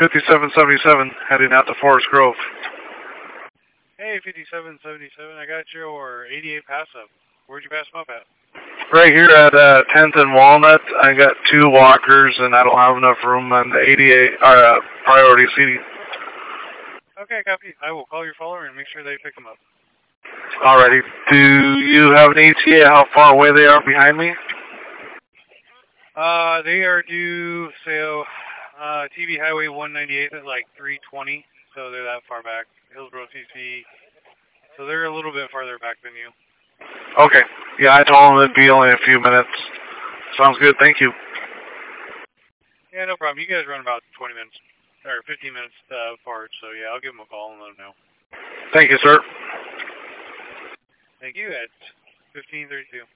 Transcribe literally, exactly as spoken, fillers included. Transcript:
fifty-seven seventy-seven, heading out to Forest Grove. Hey, fifty-seven seventy-seven, I got your eighty-eight pass up. Where'd you pass them up at? Right here at uh, tenth and Walnut, I got two walkers, and I don't have enough room on the eighty-eight uh, priority seating. Okay, copy. I will call your follower and make sure they pick them up. Alrighty. Do you have an E T A how far away they are behind me? Uh, they are due, so, uh, T V Highway one ninety-eight at like three twenty, so they're that far back. Hillsborough C C, so they're a little bit farther back than you. Okay. Yeah, I told them it'd be only a few minutes. Sounds good. Thank you. Yeah, no problem. You guys run about twenty minutes, or fifteen minutes uh, apart, so yeah, I'll give them a call and let them know. Thank you, sir. Thank you, at fifteen thirty-two.